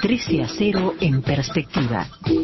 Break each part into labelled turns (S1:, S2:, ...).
S1: 13-0 en perspectiva.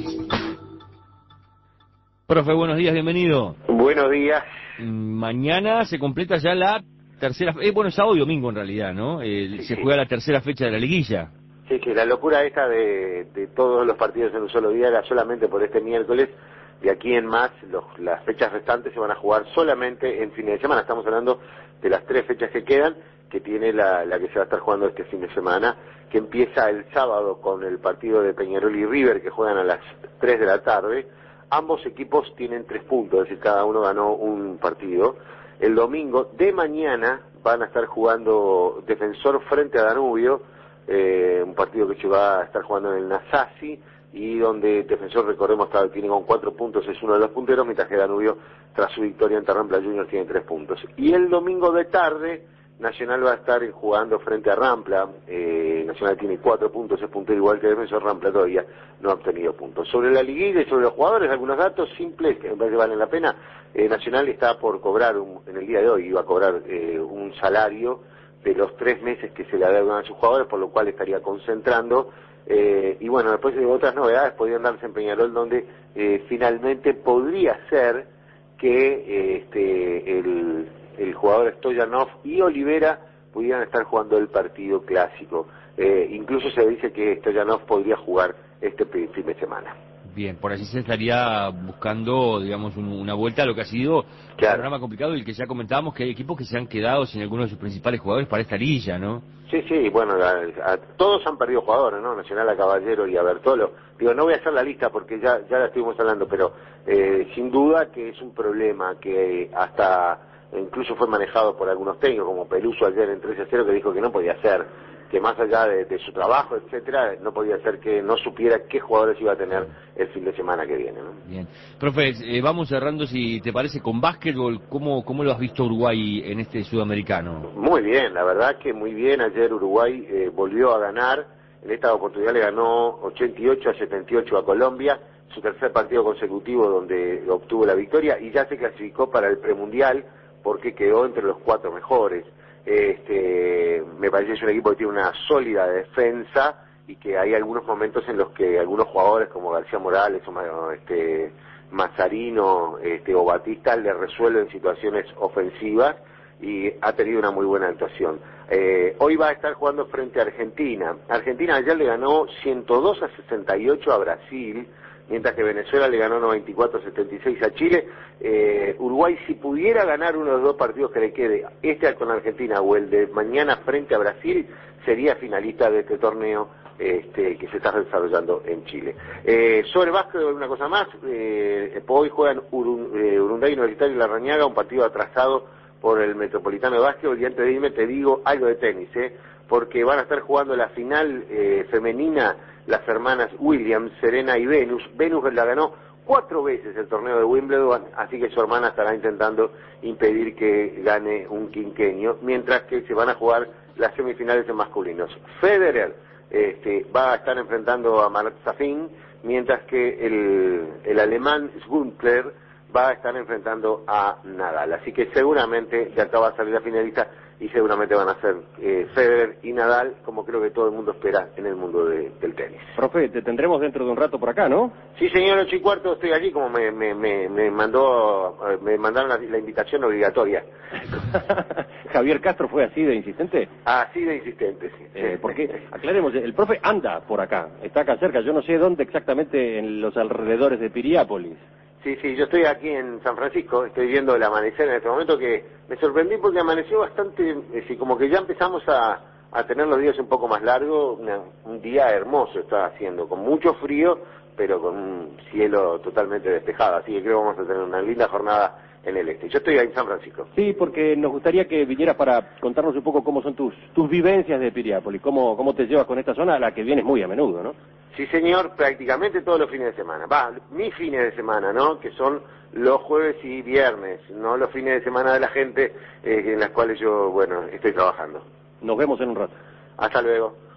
S2: Profe, buenos días, bienvenido.
S3: Buenos días.
S2: Mañana se completa ya la tercera, bueno, sábado y domingo en realidad, ¿no? Se juega la tercera fecha de la liguilla.
S3: Sí, la locura esta de todos los partidos en un solo día era solamente por este miércoles. De aquí en más, las fechas restantes se van a jugar solamente en fines de semana. Estamos hablando de las 3 fechas que quedan, que tiene la que se va a estar jugando este fin de semana, que empieza el sábado con el partido de Peñarol y River, que juegan a las 3 de la tarde. Ambos equipos tienen 3 puntos, es decir, cada uno ganó un partido. El domingo de mañana van a estar jugando Defensor frente a Danubio, un partido que se va a estar jugando en el Nasasi, y donde Defensor, recordemos, tiene con 4 puntos, es uno de los punteros, mientras que Danubio, tras su victoria en Rampla Juniors, tiene 3 puntos. Y el domingo de tarde, Nacional va a estar jugando frente a Rampla. Nacional tiene 4 puntos, es puntero igual que Defensor. Rampla todavía no ha obtenido puntos. Sobre la liguilla y sobre los jugadores, algunos datos simples que me parece que valen la pena. Nacional está por cobrar, en el día de hoy, iba a cobrar un salario de los 3 meses que se le adeudan a sus jugadores, por lo cual estaría concentrando. Y bueno, después de otras novedades podrían darse en Peñarol, donde finalmente podría ser que el jugador Stoyanov y Olivera pudieran estar jugando el partido clásico. Incluso se dice que Stoyanov podría jugar este fin de semana.
S2: Bien, por así se estaría buscando, digamos, una vuelta a lo que ha sido un programa complicado, y el que ya comentábamos, que hay equipos que se han quedado sin algunos de sus principales jugadores para esta liguilla, ¿no?
S3: Sí, bueno, todos han perdido jugadores, ¿no? Nacional, a Caballero y a Bertolo. Digo, no voy a hacer la lista porque ya la estuvimos hablando, pero sin duda que es un problema que hasta incluso fue manejado por algunos técnicos, como Peluso ayer en 13-0, que dijo que no podía ser, que más allá de su trabajo, etcétera, no podía ser que no supiera qué jugadores iba a tener el fin de semana que viene, ¿no?
S2: Bien. Profe, vamos cerrando, si te parece, con básquetbol. ¿Cómo lo has visto Uruguay en este sudamericano?
S3: Muy bien, la verdad que muy bien. Ayer Uruguay volvió a ganar. En esta oportunidad le ganó 88-78 a Colombia, su tercer partido consecutivo donde obtuvo la victoria, y ya se clasificó para el premundial porque quedó entre los 4 mejores. Me parece que es un equipo que tiene una sólida defensa y que hay algunos momentos en los que algunos jugadores como García Morales o Mazarino o Batista le resuelven situaciones ofensivas, y ha tenido una muy buena actuación. Hoy va a estar jugando frente a Argentina. Argentina ayer le ganó 102-68 a Brasil, mientras que Venezuela le ganó 94-76 a Chile. Uruguay, si pudiera ganar uno de los 2 partidos que le quede, con Argentina o el de mañana frente a Brasil, sería finalista de este torneo que se está desarrollando en Chile. Sobre básquet, una cosa más, hoy juegan Urunday Universitario y Larrañaga, un partido atrasado por el Metropolitano de Básquetbol. Y antes de irme te digo algo de tenis, porque van a estar jugando la final femenina las hermanas Williams, Serena y Venus. Venus la ganó 4 veces el torneo de Wimbledon, así que su hermana estará intentando impedir que gane un quinquenio, mientras que se van a jugar las semifinales en masculinos. Federer va a estar enfrentando a Marat Safin, mientras que el alemán Schwuntler va a estar enfrentando a Nadal. Así que seguramente de acá va a salir la finalista, y seguramente van a ser Federer y Nadal, como creo que todo el mundo espera en el mundo del tenis.
S4: Profe, te tendremos dentro de un rato por acá, ¿no?
S3: Sí, señor, 8:15 estoy allí, como me mandaron la invitación obligatoria.
S4: ¿Javier Castro fue así de insistente?
S3: Así de insistente, sí.
S4: Porque, aclaremos, el profe anda por acá, está acá cerca, yo no sé dónde exactamente, en los alrededores de Piriápolis.
S3: Sí, yo estoy aquí en San Francisco, estoy viendo el amanecer en este momento, que me sorprendí porque amaneció bastante, como que ya empezamos a tener los días un poco más largos. Un día hermoso está haciendo, con mucho frío, pero con un cielo totalmente despejado, así que creo que vamos a tener una linda jornada en el este. Yo estoy ahí en San Francisco.
S4: Sí, porque nos gustaría que vinieras para contarnos un poco cómo son tus vivencias de Piriápolis, cómo te llevas con esta zona a la que vienes muy a menudo, ¿no?
S3: Sí, señor, prácticamente todos los fines de semana. Mis fines de semana, ¿no? Que son los jueves y viernes, no los fines de semana de la gente en las cuales yo, estoy trabajando.
S4: Nos vemos en un rato.
S3: Hasta luego.